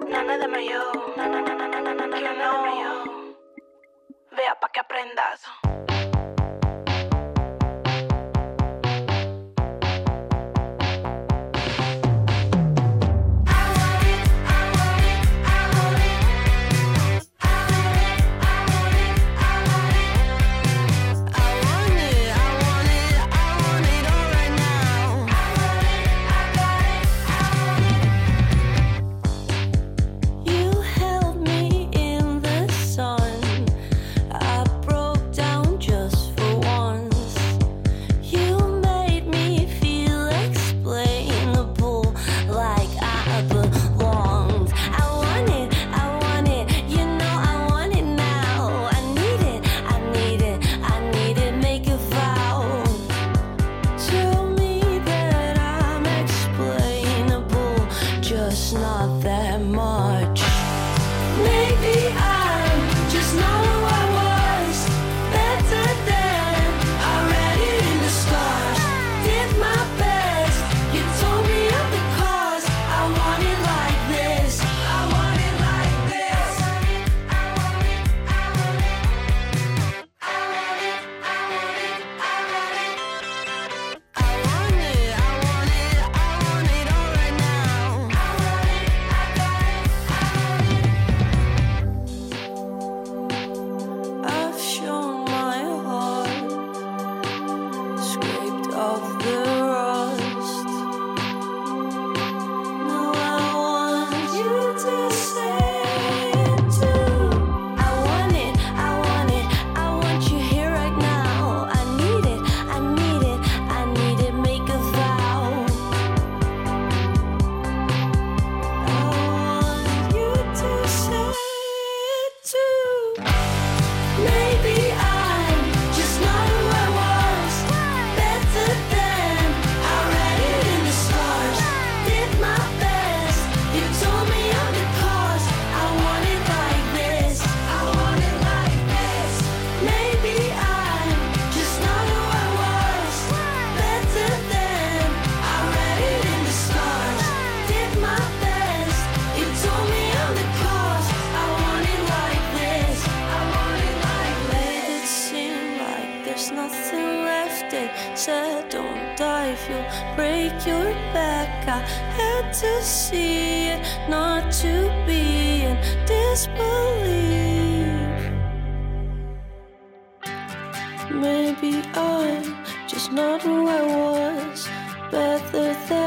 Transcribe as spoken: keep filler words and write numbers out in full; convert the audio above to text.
Nana de mayo, nana, nana, nana, nana, que no. Vea pa' que aprendas. Not that much. Maybe I'm just not who I was. Better than I read it in the stars. Did my best. You told me I'm the cause. I want it like this. I want it like this. I want it, I want it, I want it. I want it, I want it, I want it. I want it, I want it, I want it all right now. I've shown my heart, scraped off the rust. Now I want you to say it too. I want it, I want it, I want you here right now. I need it, I need it, I need it, make a vow. I want you to say it too. Maybe I'm just not who I was. Better than I read it in the stars. Did my best. You told me I'm the cause. I want it like this. I want it like this. Maybe I'm just not who I was. Better than I read it in the stars. Did my best. You told me I'm the cause. I want it like this. I want it like this. Made it seem like there's nothing left. They said don't die if you'll break your back. I had to see it, not to be in disbelief. Maybe I'm just not who I was. Better than